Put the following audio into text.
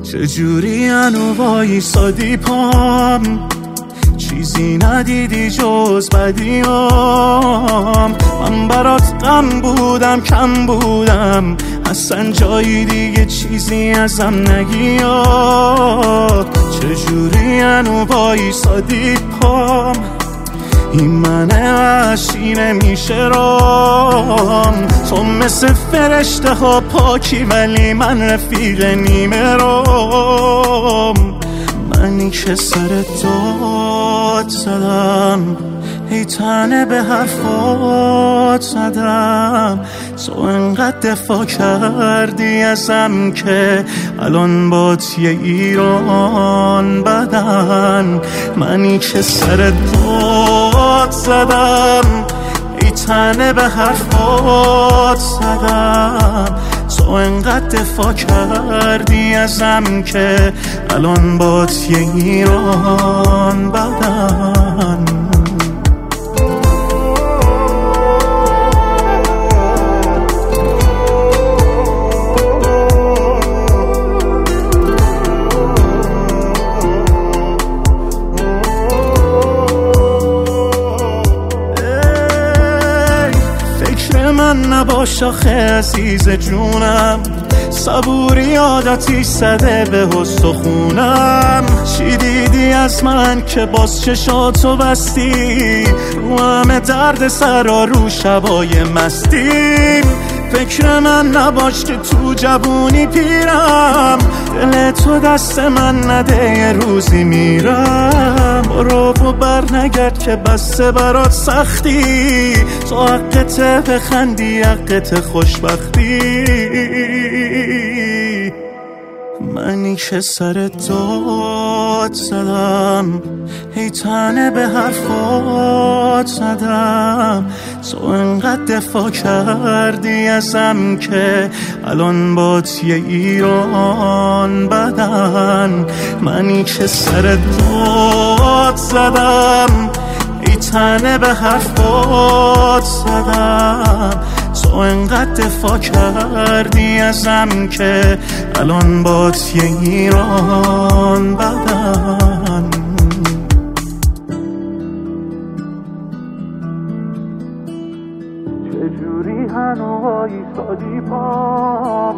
چجوری هنو وایسادی پام، چیزی ندیدی جز بدیام. من برات غم بودم کم بودم، اصلا جایی دیگه چیزی ازم نگیاد. چجوری هنو وایسادی پام، این منه وحشی نمیشه رام. تو مثل فرشته ها پاکی ولی من رفیق نیمه رام. منی که سر داد زدم، ای تنه به حرفات زدم. تو انقدر دفاع کردی ازم که الان بات یه ایران بدن. منی که سر داد زدم، ای تنه به حرفات زدم. تو انقدر دفاع کردی ازم که الان بات یه ایران بدن. من نباش آخه عزیز جونم، صبوری عادتی زده به استخونم. چی دیدی از من که باز چشاتو بستی، رو همه درد سرا رو شبای مستی. فکر من نباش که تو جوونی پیرم، دل تو دست من نده یه روزی میرم. برو و بر نگرد که بسته برات سختی، تو حقت بخندی حقت خوشبختی. منی که سر داد زدم، ای تنه به حرفات زدم. تو انقدر دفاع کردی ازم که الان بات یه ایران بدن. منی که سر داد زدم، ای تنه به حرفات زدم. تو انقدر دفاع کردی ازم که الان بات یه ایران بدن. چجوری هنو وایسادی پام،